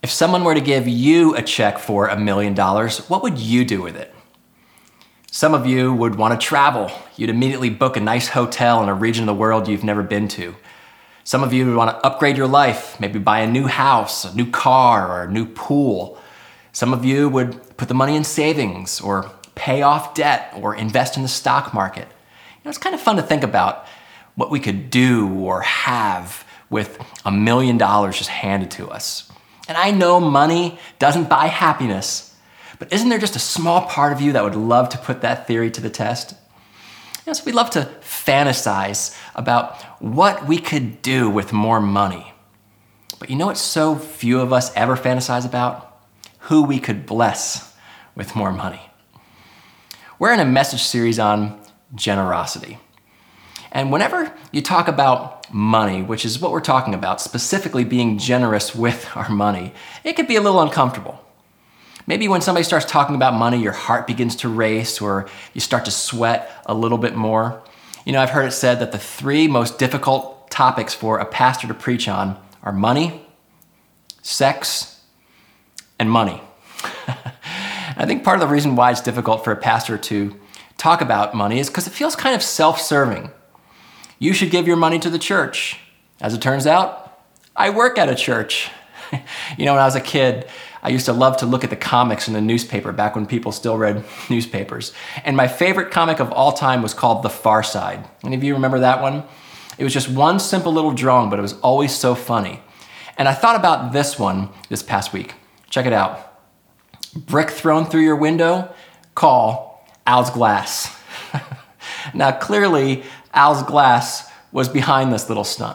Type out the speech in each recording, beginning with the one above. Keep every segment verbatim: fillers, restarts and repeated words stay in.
If someone were to give you a check for a million dollars, what would you do with it? Some of you would want to travel. You'd immediately book a nice hotel in a region of the world you've never been to. Some of you would want to upgrade your life, maybe buy a new house, a new car, or a new pool. Some of you would put the money in savings or pay off debt or invest in the stock market. You know, it's kind of fun to think about what we could do or have with a million dollars just handed to us. And I know money doesn't buy happiness, but isn't there just a small part of you that would love to put that theory to the test? You know, so we love to fantasize about what we could do with more money. But you know what so few of us ever fantasize about? Who we could bless with more money. We're in a message series on generosity. And whenever you talk about money, which is what we're talking about, specifically being generous with our money, it can be a little uncomfortable. Maybe when somebody starts talking about money, your heart begins to race or you start to sweat a little bit more. You know, I've heard it said that the three most difficult topics for a pastor to preach on are money, sex, and money. I think part of the reason why it's difficult for a pastor to talk about money is because it feels kind of self-serving. You should give your money to the church. As it turns out, I work at a church. You know, when I was a kid, I used to love to look at the comics in the newspaper back when people still read newspapers. And my favorite comic of all time was called The Far Side. Any of you remember that one? It was just one simple little drawing, but it was always so funny. And I thought about this one this past week. Check it out. Brick thrown through your window? Call Al's Glass. Now, clearly, Al's Glass was behind this little stunt.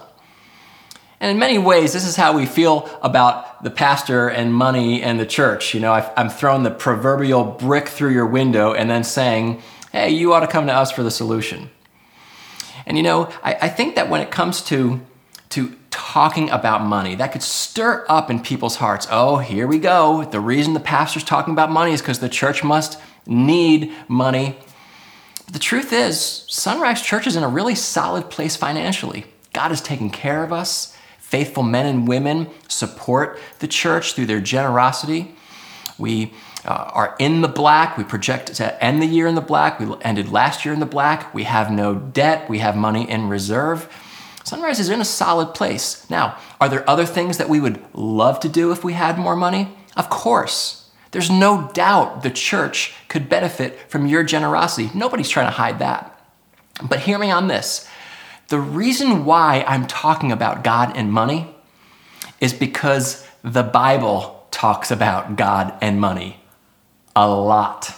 And in many ways, this is how we feel about the pastor and money and the church. You know, I've, I'm throwing the proverbial brick through your window and then saying, hey, you ought to come to us for the solution. And you know, I, I think that when it comes to, to talking about money, that could stir up in people's hearts. Oh, here we go. The reason the pastor's talking about money is because the church must need money. But the truth is, Sunrise Church is in a really solid place financially. God is taking care of us. Faithful men and women support the church through their generosity. We uh, are in the black. We project to end the year in the black. We ended last year in the black. We have no debt. We have money in reserve. Sunrise is in a solid place. Now, are there other things that we would love to do if we had more money? Of course. There's no doubt the church could benefit from your generosity. Nobody's trying to hide that. But hear me on this. The reason why I'm talking about God and money is because the Bible talks about God and money a lot.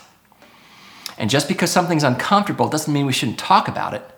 And just because something's uncomfortable doesn't mean we shouldn't talk about it.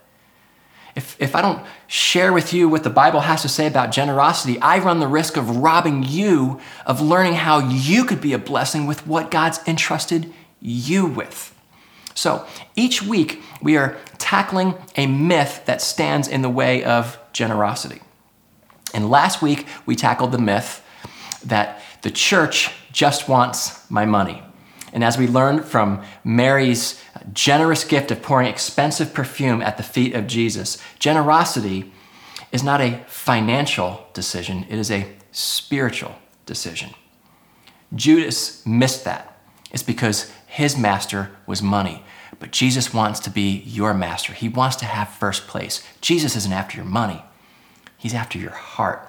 If, if I don't share with you what the Bible has to say about generosity, I run the risk of robbing you of learning how you could be a blessing with what God's entrusted you with. So each week we are tackling a myth that stands in the way of generosity. And last week we tackled the myth that the church just wants my money. And as we learned from Mary's generous gift of pouring expensive perfume at the feet of Jesus, generosity is not a financial decision, it is a spiritual decision. Judas missed that. It's because his master was money. But Jesus wants to be your master. He wants to have first place. Jesus isn't after your money. He's after your heart.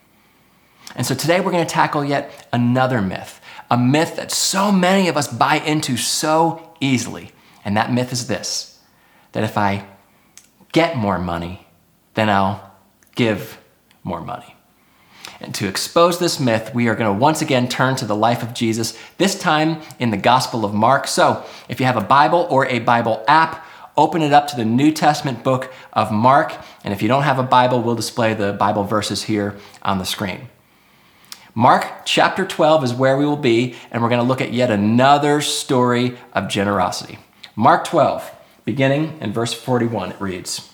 And so today we're going to tackle yet another myth, a myth that so many of us buy into so easily. And that myth is this, that if I get more money, then I'll give more money. And to expose this myth, we are going to once again turn to the life of Jesus, this time in the Gospel of Mark. So if you have a Bible or a Bible app, open it up to the New Testament book of Mark. And if you don't have a Bible, we'll display the Bible verses here on the screen. Mark chapter twelve is where we will be, and we're going to look at yet another story of generosity. Mark twelve, beginning in verse forty-one, it reads,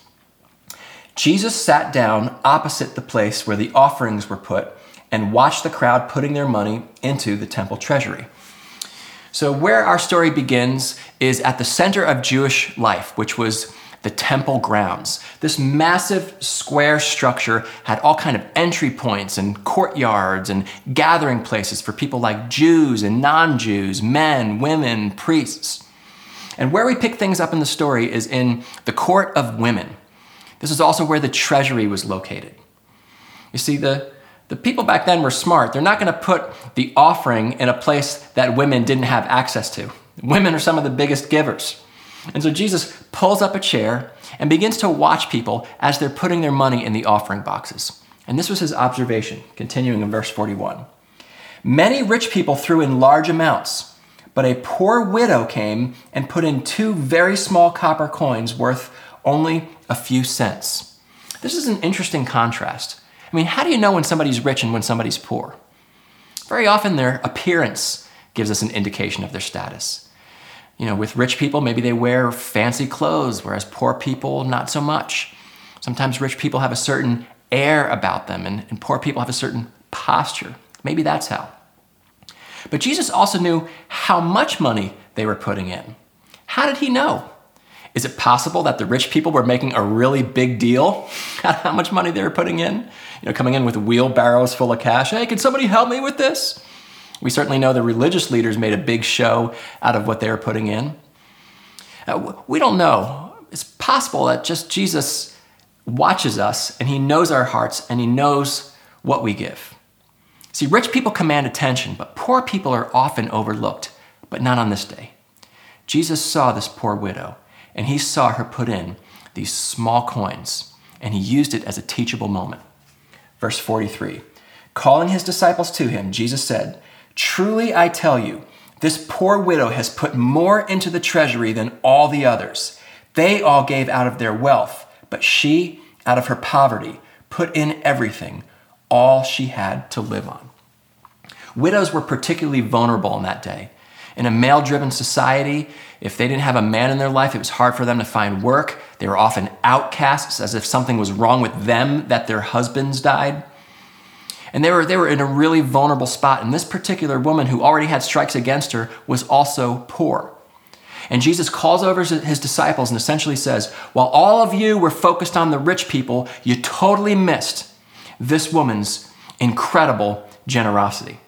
Jesus sat down opposite the place where the offerings were put and watched the crowd putting their money into the temple treasury. So where our story begins is at the center of Jewish life, which was the temple grounds. This massive square structure had all kind of entry points and courtyards and gathering places for people like Jews and non-Jews, men, women, priests. And where we pick things up in the story is in the court of women. This is also where the treasury was located. You see, the, the people back then were smart. They're not going to put the offering in a place that women didn't have access to. Women are some of the biggest givers. And so Jesus pulls up a chair and begins to watch people as they're putting their money in the offering boxes. And this was his observation, continuing in verse forty-one. Many rich people threw in large amounts, but a poor widow came and put in two very small copper coins worth only a few cents. This is an interesting contrast. I mean, how do you know when somebody's rich and when somebody's poor? Very often their appearance gives us an indication of their status. You know, with rich people, maybe they wear fancy clothes, whereas poor people, not so much. Sometimes rich people have a certain air about them, and, and poor people have a certain posture. Maybe that's how. But Jesus also knew how much money they were putting in. How did he know? Is it possible that the rich people were making a really big deal out of how much money they were putting in? You know, coming in with wheelbarrows full of cash. Hey, can somebody help me with this? We certainly know the religious leaders made a big show out of what they were putting in. Uh, we don't know. It's possible that just Jesus watches us and he knows our hearts and he knows what we give. See, rich people command attention, but poor people are often overlooked, but not on this day. Jesus saw this poor widow and he saw her put in these small coins and he used it as a teachable moment. Verse forty-three, calling his disciples to him, Jesus said, "Truly I tell you, this poor widow has put more into the treasury than all the others. They all gave out of their wealth, but she, out of her poverty, put in everything, all she had to live on." Widows were particularly vulnerable in that day. In a male-driven society, if they didn't have a man in their life, it was hard for them to find work. They were often outcasts, as if something was wrong with them that their husbands died. And they were, they were in a really vulnerable spot. And this particular woman who already had strikes against her was also poor. And Jesus calls over his disciples and essentially says, while all of you were focused on the rich people, you totally missed this woman's incredible generosity.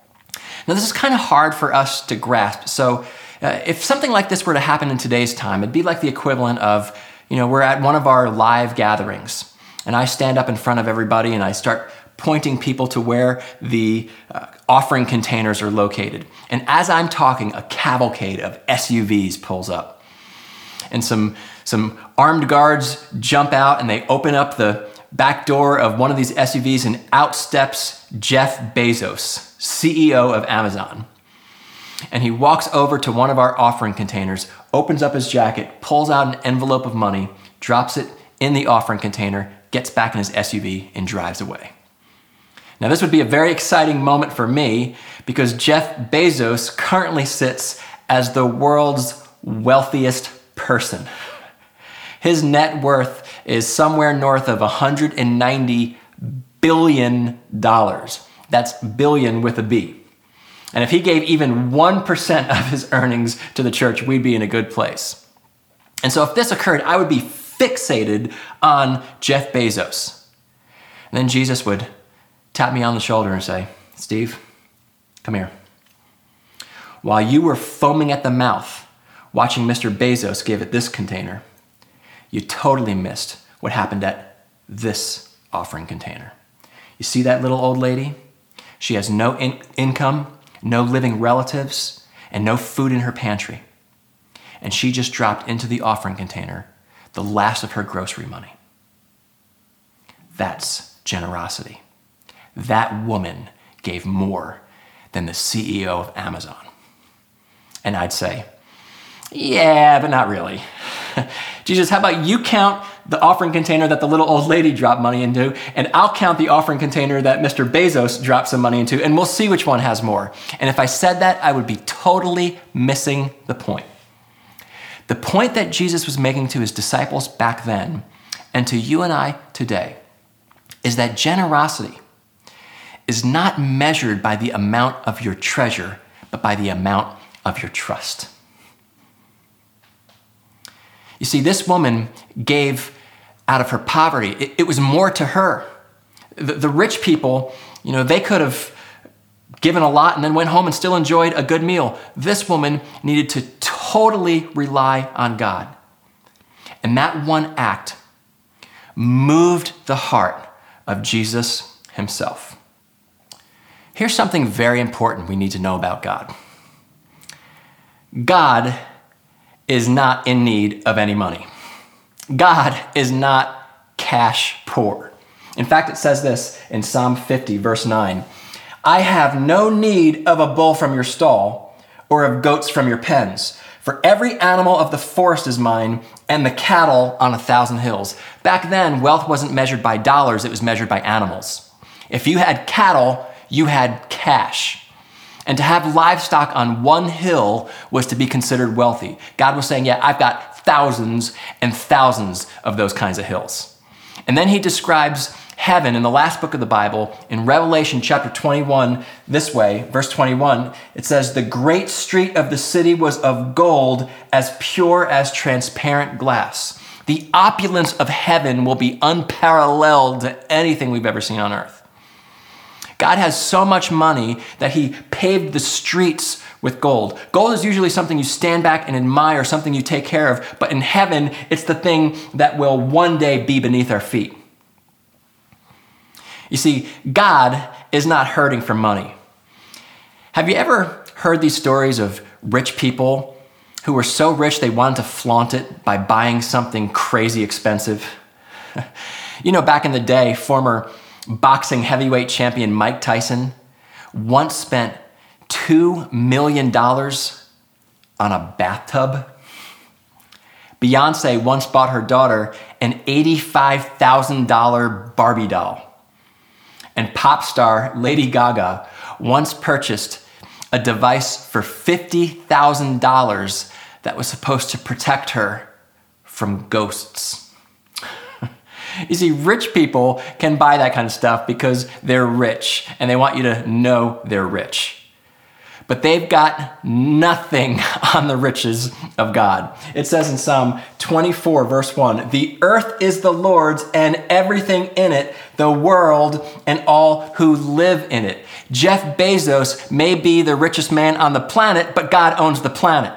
Now, this is kind of hard for us to grasp. So uh, if something like this were to happen in today's time, it'd be like the equivalent of, you know, we're at one of our live gatherings and I stand up in front of everybody and I start pointing people to where the uh, offering containers are located. And as I'm talking, a cavalcade of S U Vs pulls up. And some, some armed guards jump out and they open up the back door of one of these S U Vs and out steps Jeff Bezos, C E O of Amazon. And he walks over to one of our offering containers, opens up his jacket, pulls out an envelope of money, drops it in the offering container, gets back in his S U V and drives away. Now, this would be a very exciting moment for me because Jeff Bezos currently sits as the world's wealthiest person. His net worth is somewhere north of one hundred ninety billion dollars. That's billion with a B. And if he gave even one percent of his earnings to the church, we'd be in a good place. And so if this occurred, I would be fixated on Jeff Bezos. And then Jesus would tap me on the shoulder and say, "Steve, come here. While you were foaming at the mouth watching Mister Bezos give it this container, you totally missed what happened at this offering container. You see that little old lady? She has no in- income, no living relatives, and no food in her pantry. And she just dropped into the offering container the last of her grocery money. That's generosity. That woman gave more than the C E O of Amazon." And I'd say, "Yeah, but not really. Jesus, how about you count the offering container that the little old lady dropped money into, and I'll count the offering container that Mister Bezos dropped some money into, and we'll see which one has more." And if I said that, I would be totally missing the point. The point that Jesus was making to his disciples back then, and to you and I today, is that generosity is not measured by the amount of your treasure, but by the amount of your trust. You see, this woman gave out of her poverty. It, it was more to her. The, the rich people, you know, they could have given a lot and then went home and still enjoyed a good meal. This woman needed to totally rely on God. And that one act moved the heart of Jesus himself. Here's something very important we need to know about God. God is not in need of any money. God is not cash poor. In fact, it says this in Psalm fifty, verse nine, I have no need of a bull from your stall or of goats from your pens, for every animal of the forest is mine and the cattle on a thousand hills. Back then, wealth wasn't measured by dollars, it was measured by animals. If you had cattle, you had cash. And to have livestock on one hill was to be considered wealthy. God was saying, yeah, I've got thousands and thousands of those kinds of hills. And then he describes heaven in the last book of the Bible, in Revelation chapter twenty-one, this way, verse twenty-one, it says, the great street of the city was of gold, as pure as transparent glass. The opulence of heaven will be unparalleled to anything we've ever seen on earth. God has so much money that he paved the streets with gold. Gold is usually something you stand back and admire, something you take care of, but in heaven, it's the thing that will one day be beneath our feet. You see, God is not hurting for money. Have you ever heard these stories of rich people who were so rich they wanted to flaunt it by buying something crazy expensive? You know, back in the day, former boxing heavyweight champion Mike Tyson once spent two million dollars on a bathtub. Beyonce once bought her daughter an eighty-five thousand dollars Barbie doll. And pop star Lady Gaga once purchased a device for fifty thousand dollars that was supposed to protect her from ghosts. You see, rich people can buy that kind of stuff because they're rich and they want you to know they're rich. But they've got nothing on the riches of God. It says in Psalm twenty-four, verse one, the earth is the Lord's and everything in it, the world and all who live in it. Jeff Bezos may be the richest man on the planet, but God owns the planet.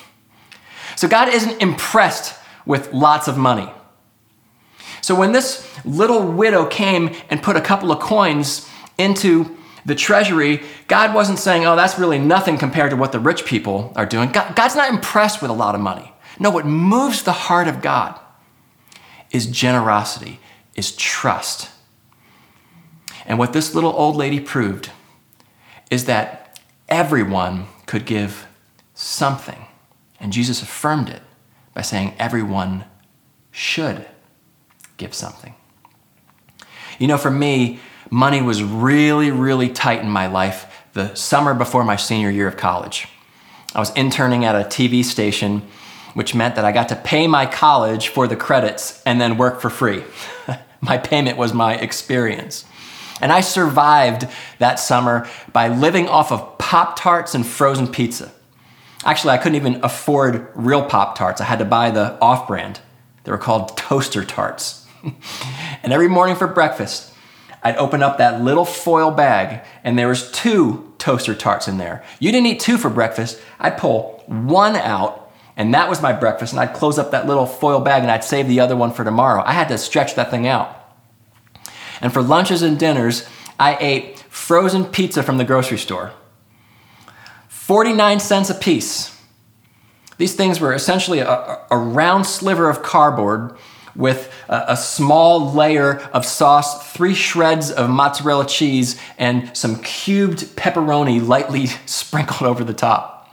So God isn't impressed with lots of money. So when this little widow came and put a couple of coins into the treasury, God wasn't saying, oh, that's really nothing compared to what the rich people are doing. God, God's not impressed with a lot of money. No, what moves the heart of God is generosity, is trust. And what this little old lady proved is that everyone could give something. And Jesus affirmed it by saying everyone should give something. You know, for me, money was really, really tight in my life the summer before my senior year of college. I was interning at a T V station, which meant that I got to pay my college for the credits and then work for free. My payment was my experience. And I survived that summer by living off of Pop-Tarts and frozen pizza. Actually, I couldn't even afford real Pop-Tarts. I had to buy the off-brand. They were called Toaster Tarts. And every morning for breakfast, I'd open up that little foil bag and there was two Toaster Tarts in there. You didn't eat two for breakfast. I'd pull one out and that was my breakfast, and I'd close up that little foil bag and I'd save the other one for tomorrow. I had to stretch that thing out. And for lunches and dinners, I ate frozen pizza from the grocery store. forty-nine cents a piece. These things were essentially a, a round sliver of cardboard with a, a small layer of sauce, three shreds of mozzarella cheese, and some cubed pepperoni lightly sprinkled over the top.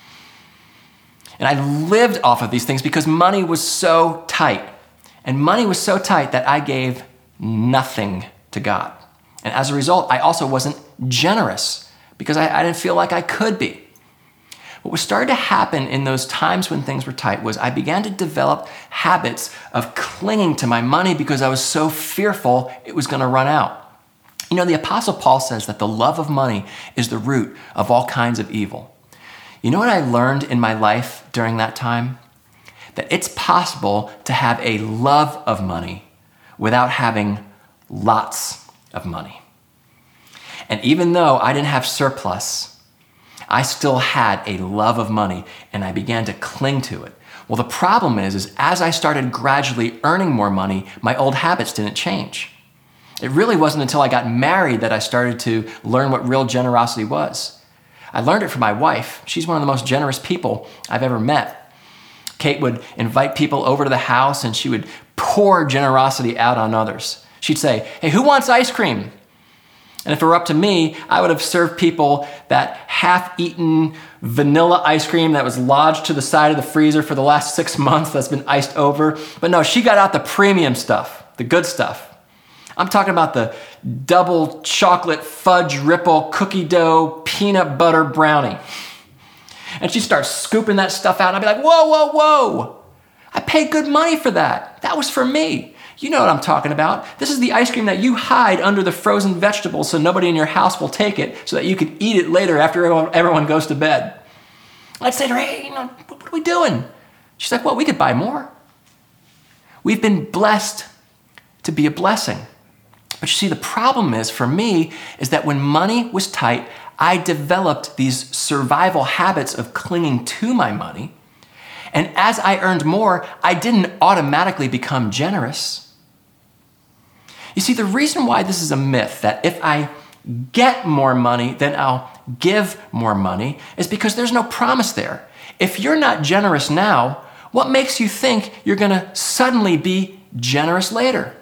And I lived off of these things because money was so tight. And money was so tight that I gave nothing to God. And as a result, I also wasn't generous because I, I didn't feel like I could be. What was starting to happen in those times when things were tight was I began to develop habits of clinging to my money because I was so fearful it was going to run out. You know, the Apostle Paul says that the love of money is the root of all kinds of evil. You know what I learned in my life during that time? that it's possible to have a love of money without having lots of money. And even though I didn't have surplus, I still had a love of money, and I began to cling to it. Well, the problem is, is as I started gradually earning more money, my old habits didn't change. It really wasn't until I got married that I started to learn what real generosity was. I learned it from my wife. She's one of the most generous people I've ever met. Kate would invite people over to the house and she would pour generosity out on others. She'd say, "Hey, who wants ice cream?" And if it were up to me, I would have served people that half-eaten vanilla ice cream that was lodged to the side of the freezer for the last six months that's been iced over. But no, she got out the premium stuff, the good stuff. I'm talking about the double chocolate fudge ripple cookie dough peanut butter brownie. And she starts scooping that stuff out, and I'd be like, whoa, whoa, whoa. I paid good money for that. That was for me. You know what I'm talking about. This is the ice cream that you hide under the frozen vegetables so nobody in your house will take it so that you can eat it later after everyone, everyone goes to bed. I'd say to her, "Hey, you know, what are we doing?" She's like, "Well, we could buy more." We've been blessed to be a blessing. But you see, the problem is, for me, is that when money was tight, I developed these survival habits of clinging to my money. And as I earned more, I didn't automatically become generous. You see, the reason why this is a myth, that if I get more money, then I'll give more money, is because there's no promise there. If you're not generous now, what makes you think you're gonna suddenly be generous later?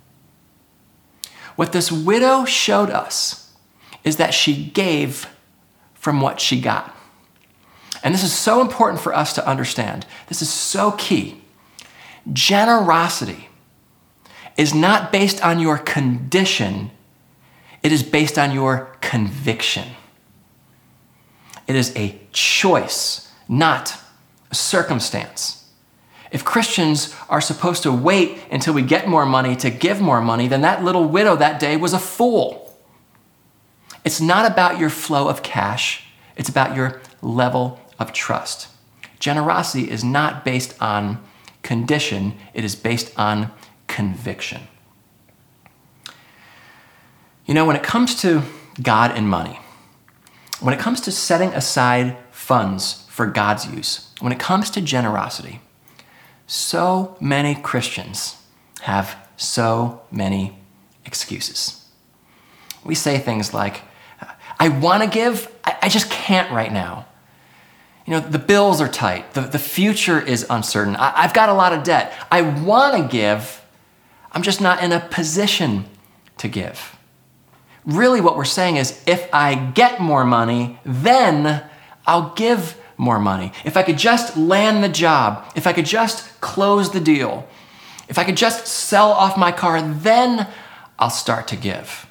What this widow showed us is that she gave from what she got. And this is so important for us to understand. This is so key. Generosity is not based on your condition. It is based on your conviction. It is a choice, not a circumstance. If Christians are supposed to wait until we get more money to give more money, then that little widow that day was a fool. It's not about your flow of cash. It's about your level of trust. Generosity is not based on condition. It is based on conviction. You know, when it comes to God and money, when it comes to setting aside funds for God's use, when it comes to generosity, so many Christians have so many excuses. We say things like, "I want to give, I, I just can't right now. You know, the bills are tight. The, the future is uncertain. I, I've got a lot of debt. I want to give. I'm just not in a position to give." Really what we're saying is, if I get more money, then I'll give more money. If I could just land the job, if I could just close the deal, if I could just sell off my car, then I'll start to give.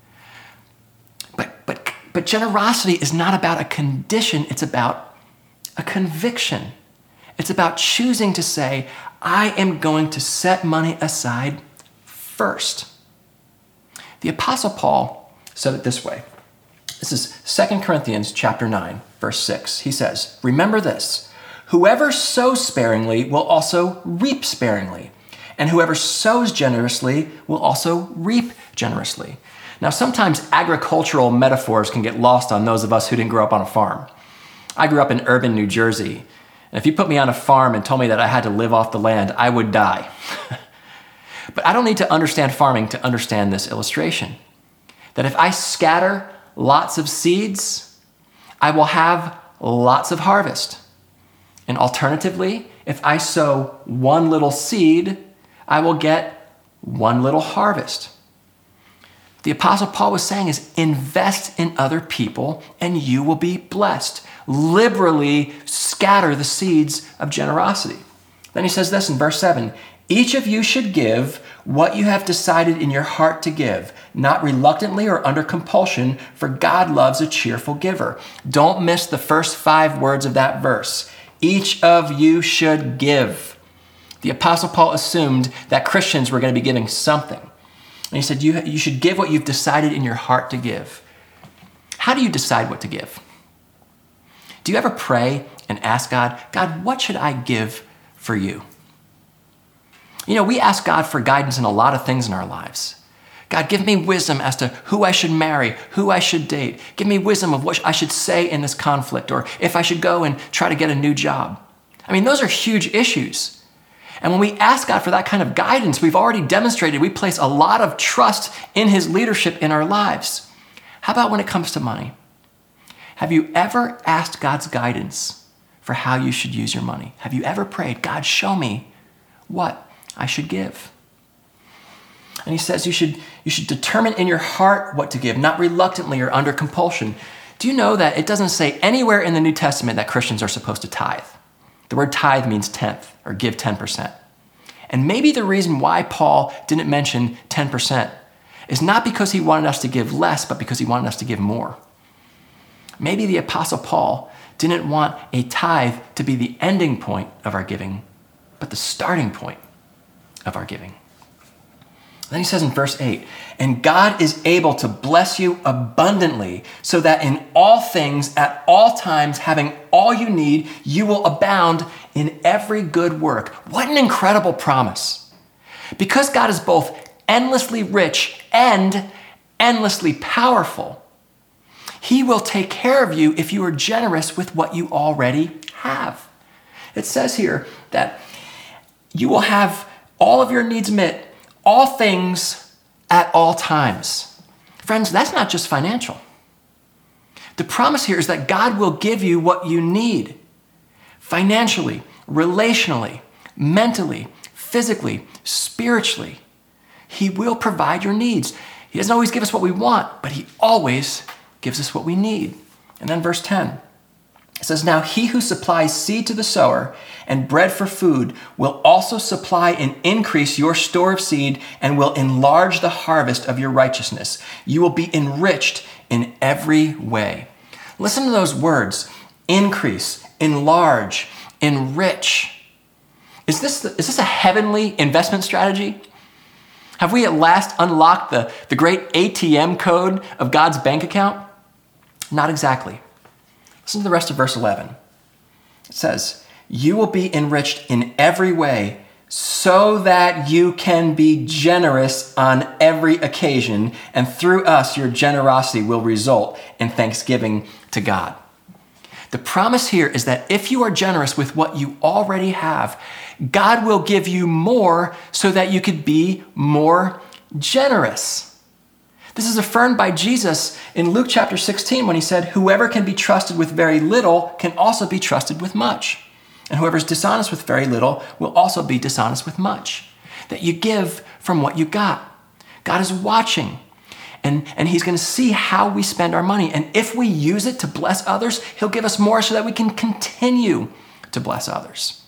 But, but, but generosity is not about a condition. It's about a conviction. It's about choosing to say, I am going to set money aside first. The Apostle Paul said it this way. This is Second Corinthians chapter nine, verse six. He says, "Remember this, whoever sows sparingly will also reap sparingly, and whoever sows generously will also reap generously." Now, sometimes agricultural metaphors can get lost on those of us who didn't grow up on a farm. I grew up in urban New Jersey, and if you put me on a farm and told me that I had to live off the land, I would die. But I don't need to understand farming to understand this illustration. That if I scatter lots of seeds, I will have lots of harvest. And alternatively, if I sow one little seed, I will get one little harvest. The Apostle Paul was saying is invest in other people and you will be blessed. Liberally scatter the seeds of generosity. Then he says this in verse seven, "Each of you should give what you have decided in your heart to give, not reluctantly or under compulsion, for God loves a cheerful giver." Don't miss the first five words of that verse. Each of you should give. The Apostle Paul assumed that Christians were going to be giving something. And he said, you, you should give what you've decided in your heart to give. How do you decide what to give? Do you ever pray and ask God, God, what should I give for you. You know, we ask God for guidance in a lot of things in our lives. God, give me wisdom as to who I should marry, who I should date. Give me wisdom of what I should say in this conflict, or if I should go and try to get a new job. I mean, those are huge issues. And when we ask God for that kind of guidance, we've already demonstrated we place a lot of trust in his leadership in our lives. How about when it comes to money? Have you ever asked God's guidance for how you should use your money? Have you ever prayed, God, show me what I should give? And he says you should, you should determine in your heart what to give, not reluctantly or under compulsion. Do you know that it doesn't say anywhere in the New Testament that Christians are supposed to tithe? The word tithe means tenth, or give ten percent. And maybe the reason why Paul didn't mention ten percent is not because he wanted us to give less, but because he wanted us to give more. Maybe the Apostle Paul didn't want a tithe to be the ending point of our giving, but the starting point of our giving. Then he says in verse eight, and God is able to bless you abundantly so that in all things, at all times, having all you need, you will abound in every good work. What an incredible promise. Because God is both endlessly rich and endlessly powerful, he will take care of you if you are generous with what you already have. It says here that you will have all of your needs met, all things at all times. Friends, that's not just financial. The promise here is that God will give you what you need financially, relationally, mentally, physically, spiritually. He will provide your needs. He doesn't always give us what we want, but he always gives us what we need. And then verse ten. It says, now he who supplies seed to the sower and bread for food will also supply and increase your store of seed and will enlarge the harvest of your righteousness. You will be enriched in every way. Listen to those words: increase, enlarge, enrich. Is this, the, is this a heavenly investment strategy? Have we at last unlocked the, the great A T M code of God's bank account? Not exactly. Listen to the rest of verse eleven. It says, you will be enriched in every way so that you can be generous on every occasion, and through us your generosity will result in thanksgiving to God. The promise here is that if you are generous with what you already have, God will give you more so that you could be more generous. This is affirmed by Jesus in Luke chapter sixteen when he said, whoever can be trusted with very little can also be trusted with much. And whoever is dishonest with very little will also be dishonest with much. That you give from what you got. God is watching, and, and he's going to see how we spend our money. And if we use it to bless others, he'll give us more so that we can continue to bless others.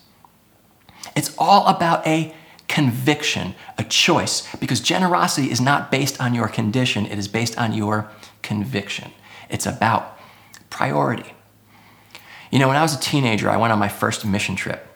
It's all about a conviction, a choice, because generosity is not based on your condition, it is based on your conviction. It's about priority. You know, when I was a teenager, I went on my first mission trip.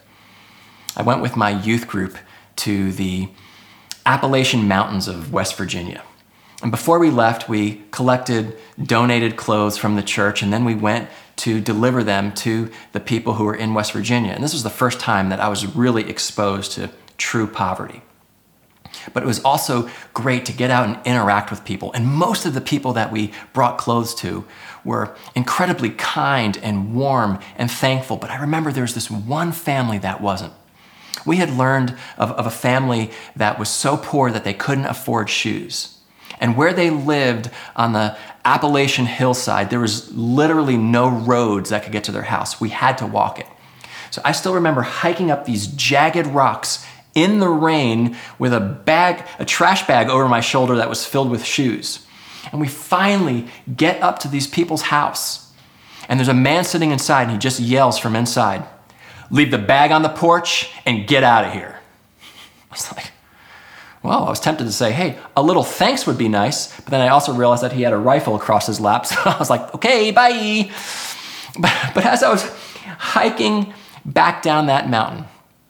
I went with my youth group to the Appalachian Mountains of West Virginia. And before we left, we collected donated clothes from the church, and then we went to deliver them to the people who were in West Virginia. And this was the first time that I was really exposed to true poverty. But it was also great to get out and interact with people. And most of the people that we brought clothes to were incredibly kind and warm and thankful. But I remember there was this one family that wasn't. We had learned of, of a family that was so poor that they couldn't afford shoes. And where they lived on the Appalachian hillside, there was literally no roads that could get to their house. We had to walk it. So I still remember hiking up these jagged rocks in the rain with a bag, a trash bag over my shoulder that was filled with shoes. And we finally get up to these people's house. And there's a man sitting inside, and he just yells from inside, "Leave the bag on the porch and get out of here." I was like, well, I was tempted to say, hey, a little thanks would be nice. But then I also realized that he had a rifle across his lap. So I was like, okay, bye. But, but as I was hiking back down that mountain,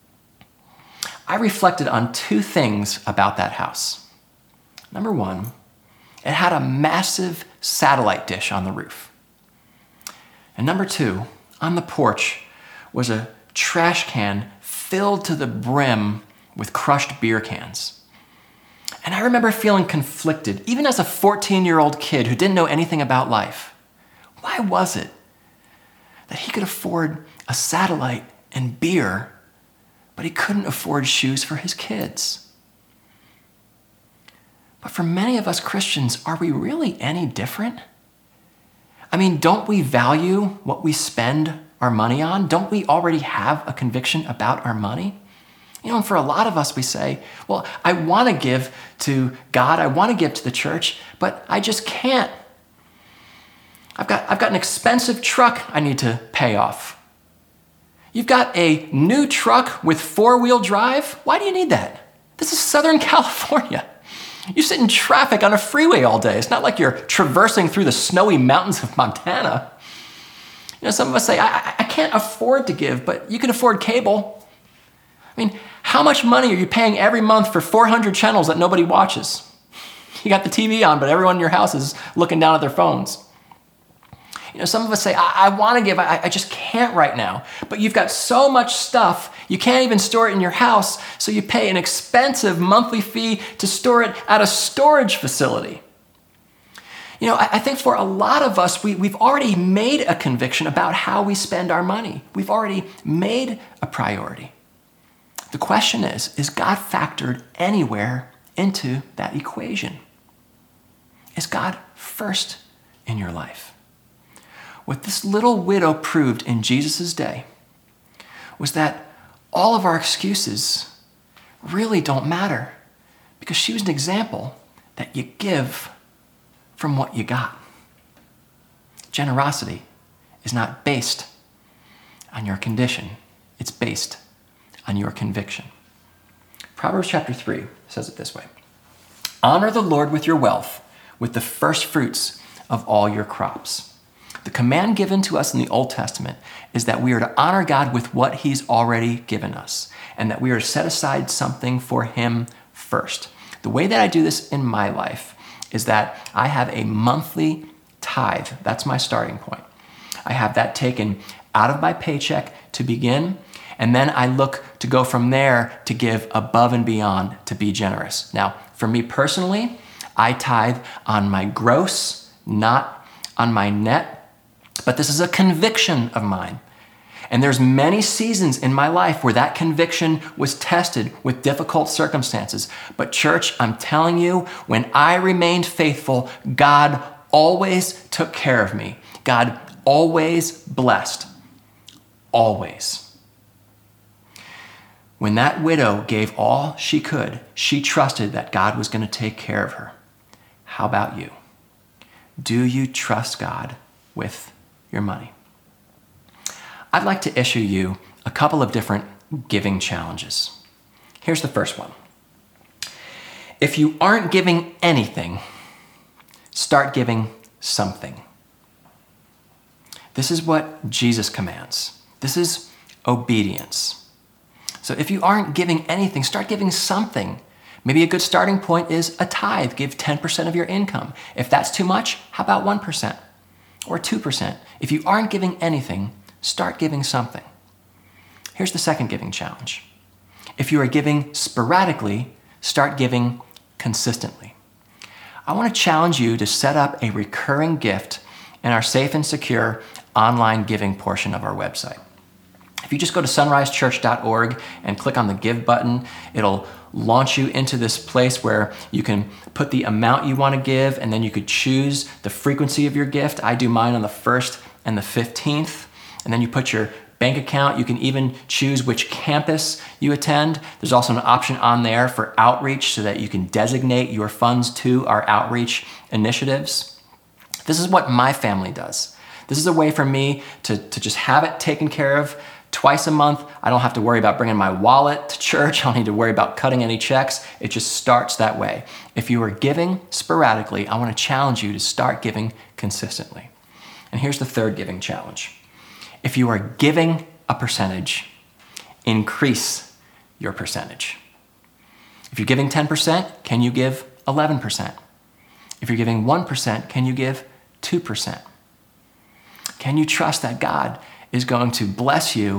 I reflected on two things about that house. Number one, it had a massive satellite dish on the roof. And number two, on the porch was a trash can filled to the brim with crushed beer cans. And I remember feeling conflicted, even as a fourteen-year-old kid who didn't know anything about life. Why was it that he could afford a satellite and beer, but he couldn't afford shoes for his kids? But for many of us Christians, are we really any different? I mean, don't we value what we spend our money on? Don't we already have a conviction about our money? You know, and for a lot of us, we say, well, I want to give to God, I want to give to the church, but I just can't. I've got, I've got an expensive truck I need to pay off. You've got a new truck with four-wheel drive? Why do you need that? This is Southern California. You sit in traffic on a freeway all day. It's not like you're traversing through the snowy mountains of Montana. You know, some of us say, I, I can't afford to give, but you can afford cable. I mean, how much money are you paying every month for four hundred channels that nobody watches? You got the T V on, but everyone in your house is looking down at their phones. You know, some of us say, I, I want to give, I, I just can't right now. But you've got so much stuff, you can't even store it in your house, so you pay an expensive monthly fee to store it at a storage facility. You know, I, I think for a lot of us, we, we've already made a conviction about how we spend our money. We've already made a priority. The question is, is God factored anywhere into that equation? Is God first in your life? What this little widow proved in Jesus' day was that all of our excuses really don't matter, because she was an example that you give from what you got. Generosity is not based on your condition. It's based on your conviction. Proverbs chapter three says it this way: honor the Lord with your wealth, with the first fruits of all your crops. The command given to us in the Old Testament is that we are to honor God with what he's already given us, and that we are to set aside something for him first. The way that I do this in my life is that I have a monthly tithe. That's my starting point. I have that taken out of my paycheck to begin, and then I look to go from there to give above and beyond, to be generous. Now, for me personally, I tithe on my gross, not on my net. But this is a conviction of mine. And there's many seasons in my life where that conviction was tested with difficult circumstances. But church, I'm telling you, when I remained faithful, God always took care of me. God always blessed. Always. When that widow gave all she could, she trusted that God was going to take care of her. How about you? Do you trust God with your money? I'd like to issue you a couple of different giving challenges. Here's the first one. If you aren't giving anything, start giving something. This is what Jesus commands. This is obedience. So if you aren't giving anything, start giving something. Maybe a good starting point is a tithe. Give ten percent of your income. If that's too much, how about one percent? Or two percent. If you aren't giving anything, start giving something. Here's the second giving challenge. If you are giving sporadically, start giving consistently. I want to challenge you to set up a recurring gift in our safe and secure online giving portion of our website. If you just go to sunrise church dot org and click on the Give button, it'll launch you into this place where you can put the amount you want to give, and then you could choose the frequency of your gift. I do mine on the first and the fifteenth, and then you put your bank account. You can even choose which campus you attend. There's also an option on there for outreach so that you can designate your funds to our outreach initiatives. This is what my family does. This is a way for me to, to just have it taken care of twice a month. I don't have to worry about bringing my wallet to church. I don't need to worry about cutting any checks. It just starts that way. If you are giving sporadically, I want to challenge you to start giving consistently. And here's the third giving challenge. If you are giving a percentage, increase your percentage. If you're giving ten percent, can you give eleven percent? If you're giving one percent, can you give two percent? Can you trust that God is going to bless you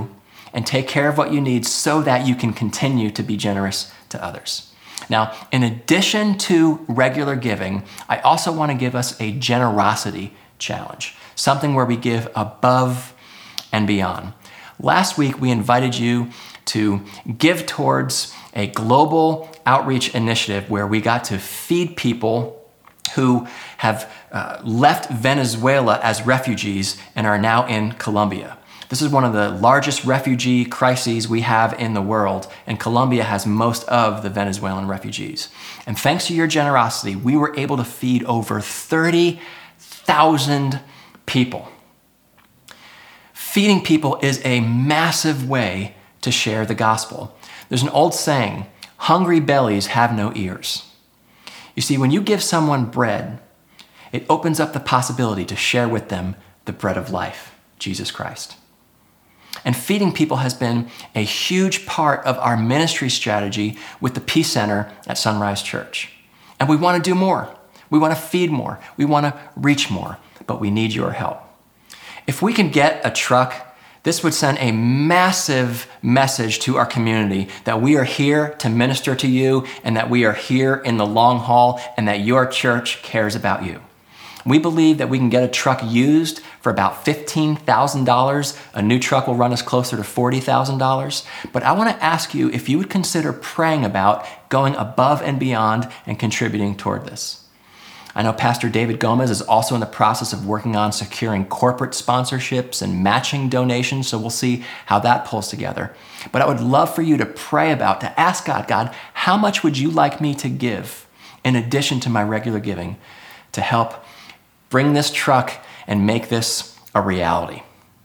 and take care of what you need so that you can continue to be generous to others. Now, in addition to regular giving, I also want to give us a generosity challenge, something where we give above and beyond. Last week, we invited you to give towards a global outreach initiative where we got to feed people who have uh, left Venezuela as refugees and are now in Colombia. This is one of the largest refugee crises we have in the world, and Colombia has most of the Venezuelan refugees. And thanks to your generosity, we were able to feed over thirty thousand people. Feeding people is a massive way to share the gospel. There's an old saying, hungry bellies have no ears. You see, when you give someone bread, it opens up the possibility to share with them the bread of life, Jesus Christ. And feeding people has been a huge part of our ministry strategy with the Peace Center at Sunrise Church. And we want to do more. We want to feed more. We want to reach more, but we need your help. If we can get a truck, this would send a massive message to our community that we are here to minister to you and that we are here in the long haul and that your church cares about you. We believe that we can get a truck used for about fifteen thousand dollars. A new truck will run us closer to forty thousand dollars. But I want to ask you if you would consider praying about going above and beyond and contributing toward this. I know Pastor David Gomez is also in the process of working on securing corporate sponsorships and matching donations, so we'll see how that pulls together. But I would love for you to pray about, to ask God, God, how much would you like me to give in addition to my regular giving to help bring this truck and make this a reality?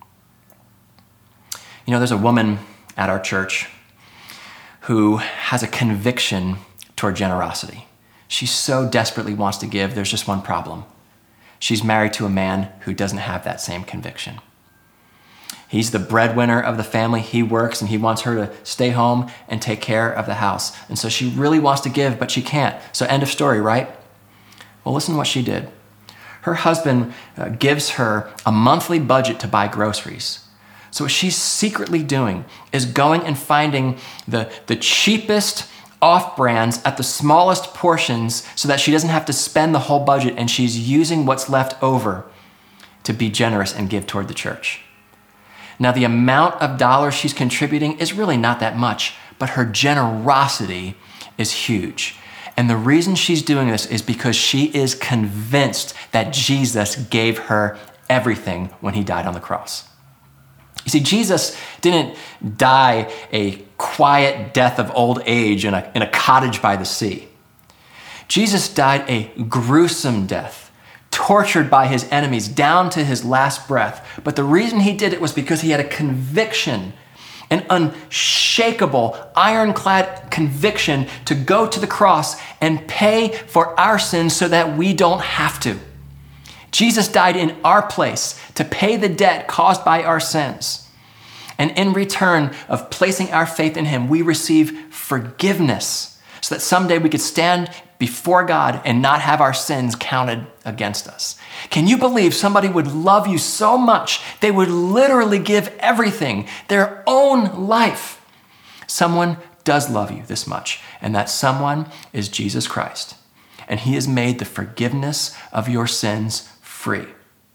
You know, there's a woman at our church who has a conviction toward generosity. She so desperately wants to give. There's just one problem. She's married to a man who doesn't have that same conviction. He's the breadwinner of the family. He works and he wants her to stay home and take care of the house. And so she really wants to give, but she can't. So end of story, right? Well, listen to what she did. Her husband uh, gives her a monthly budget to buy groceries. So what she's secretly doing is going and finding the, the cheapest off-brands at the smallest portions so that she doesn't have to spend the whole budget, and she's using what's left over to be generous and give toward the church. Now, the amount of dollars she's contributing is really not that much, but her generosity is huge. And the reason she's doing this is because she is convinced that Jesus gave her everything when he died on the cross. You see, Jesus didn't die a quiet death of old age in a, in a cottage by the sea. Jesus died a gruesome death, tortured by his enemies down to his last breath. But the reason he did it was because he had a conviction, an unshakable, ironclad conviction to go to the cross and pay for our sins so that we don't have to. Jesus died in our place to pay the debt caused by our sins. And in return of placing our faith in him, we receive forgiveness so that someday we could stand before God and not have our sins counted against us. Can you believe somebody would love you so much they would literally give everything, their own life? Someone does love you this much, and that someone is Jesus Christ. And he has made the forgiveness of your sins free.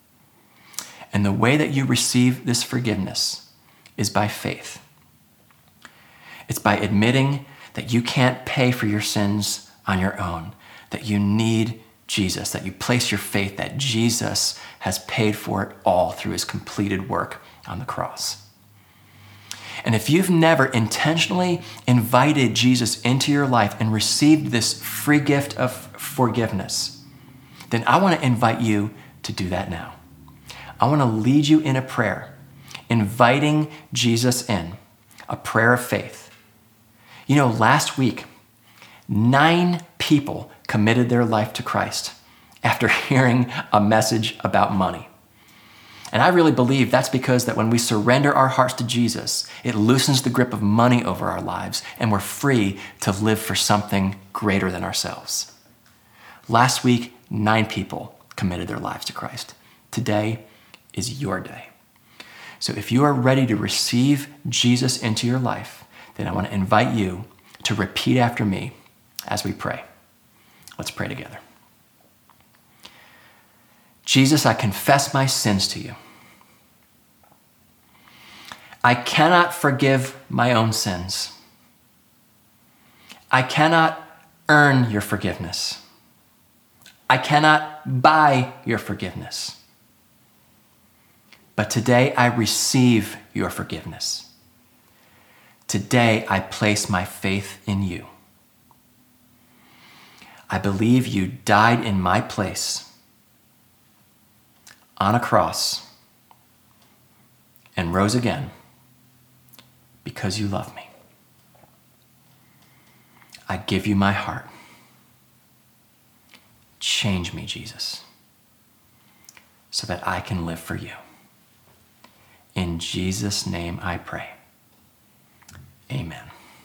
And the way that you receive this forgiveness is by faith. It's by admitting that you can't pay for your sins on your own, that you need Jesus, that you place your faith that Jesus has paid for it all through his completed work on the cross. And if you've never intentionally invited Jesus into your life and received this free gift of forgiveness, then I want to invite you to do that now. I want to lead you in a prayer, inviting Jesus in, a prayer of faith. You know, last week, nine people committed their life to Christ after hearing a message about money. And I really believe that's because that when we surrender our hearts to Jesus, it loosens the grip of money over our lives, and we're free to live for something greater than ourselves. Last week, nine people committed their lives to Christ. Today is your day. So if you are ready to receive Jesus into your life, then I want to invite you to repeat after me as we pray. Let's pray together. Jesus, I confess my sins to you. I cannot forgive my own sins. I cannot earn your forgiveness. I cannot buy your forgiveness. But today I receive your forgiveness. Today I place my faith in you. I believe you died in my place on a cross and rose again because you love me. I give you my heart. Change me, Jesus, so that I can live for you. In Jesus' name I pray. Amen.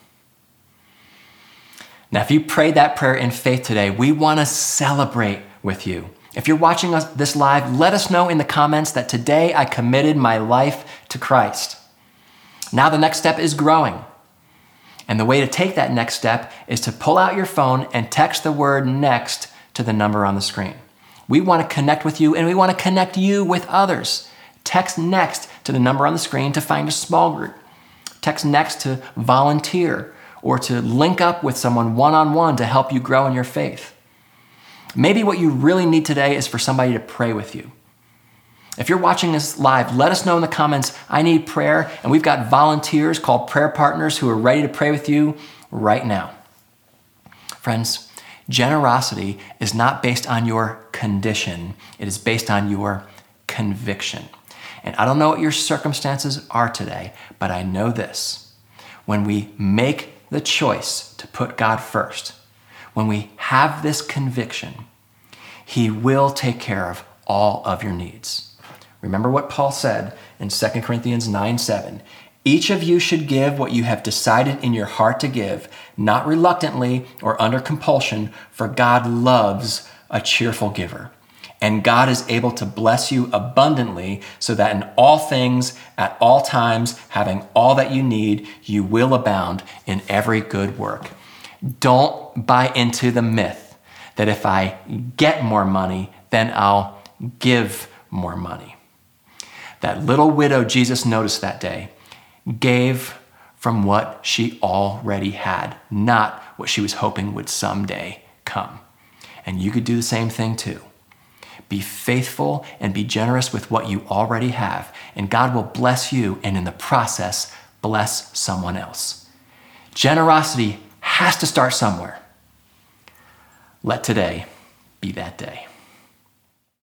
Now, if you prayed that prayer in faith today, we want to celebrate with you. If you're watching us this live, let us know in the comments that today I committed my life to Christ. Now the next step is growing. And the way to take that next step is to pull out your phone and text the word NEXT to the number on the screen. We want to connect with you and we want to connect you with others. Text NEXT to the number on the screen to find a small group. Text NEXT to volunteer or to link up with someone one-on-one to help you grow in your faith. Maybe what you really need today is for somebody to pray with you. If you're watching this live, let us know in the comments, I need prayer, and we've got volunteers called prayer partners who are ready to pray with you right now. Friends, generosity is not based on your condition. It is based on your conviction. And I don't know what your circumstances are today, but I know this. When we make the choice to put God first, when we have this conviction, He will take care of all of your needs. Remember what Paul said in Second Corinthians nine seven. Each of you should give what you have decided in your heart to give, not reluctantly or under compulsion, for God loves a cheerful giver. And God is able to bless you abundantly so that in all things, at all times, having all that you need, you will abound in every good work. Don't buy into the myth that if I get more money, then I'll give more money. That little widow Jesus noticed that day gave from what she already had, not what she was hoping would someday come. And you could do the same thing too. Be faithful and be generous with what you already have, and God will bless you and in the process, bless someone else. Generosity has to start somewhere. Let today be that day.